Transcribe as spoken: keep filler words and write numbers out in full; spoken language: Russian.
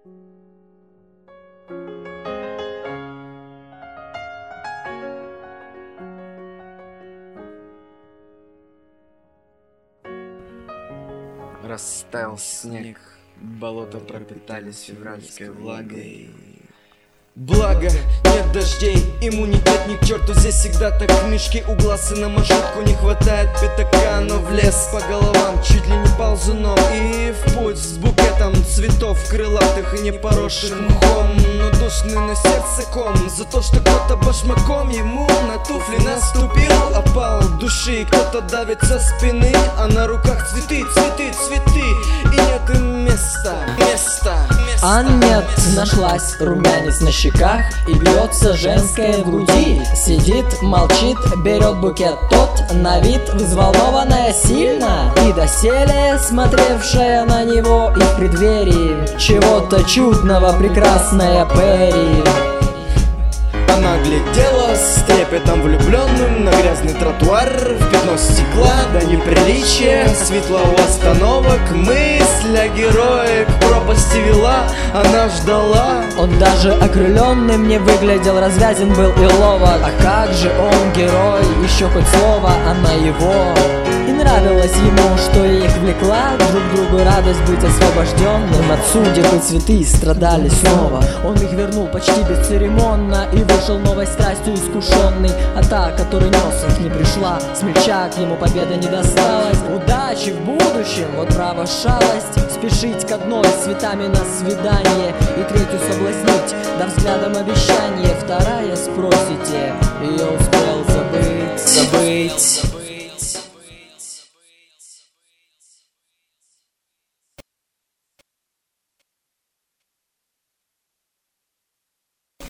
Растаял снег, болота пропитались февральской влагой. Благо, нет дождей, иммунитет ни к черту. Здесь всегда так в мешке у глаз, и на маршрутку не хватает пятака. Но в лес по головам чуть ли не ползуном, и в путь с букетом цветов крылатых и не поросших мхом. Но душный на сердце ком за то, что кто-то башмаком ему на туфли наступил. Опал души, кто-то давит со спины, а на руках цветы, цветы, цветы, и нет им места, места. А нет, нашлась румянец на щеках, и бьется женская в груди. Сидит, молчит, берет букет тот, на вид взволнованная сильно, и доселе смотревшая на него, и в преддверии чего-то чудного прекрасная Перри. Она глядела с трепетом влюбленным на грязный тротуар, в пятно стекла до неприличия, светло у остановок, мысль о герое к пропасти вела, она ждала. Он даже окрыленным не выглядел, развязен был и ловок. А как же он герой, еще хоть слово, она его. И нравилось ему, что их влекла друг другу радость быть освобожденным от судеб, и цветы страдали снова. Он их вернул почти бесцеремонно и вышел новой страстью искушенный. А та, которая нес их, не пришла, смельчак, ему победа не досталась. Удачи в будущем, вот право шалость, спешить к одной с цветами на свидание, и третью соблазнить, да взглядом обещание. Вторая спросите: